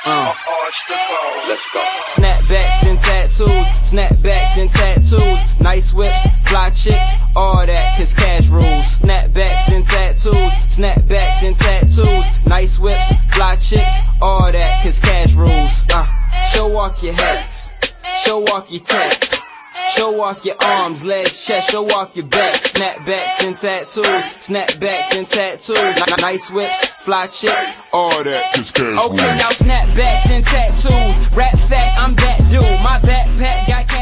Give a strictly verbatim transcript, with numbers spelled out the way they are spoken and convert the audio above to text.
Uh. Let's go. Snapbacks and tattoos, snapbacks and tattoos, nice whips, fly chicks, all that, cause cash rules. Snapbacks and tattoos, snapbacks and tattoos, nice whips, fly chicks, all that, cause cash rules. Uh, show off your hats, show off your tats. Show off your arms, legs, chest, show off your back. Snapbacks and tattoos, snapbacks and tattoos, nice whips, fly chicks, All that, cause cash okay, rules. now snapbacks and tattoos. Rap fact, I'm that dude. My backpack got cash.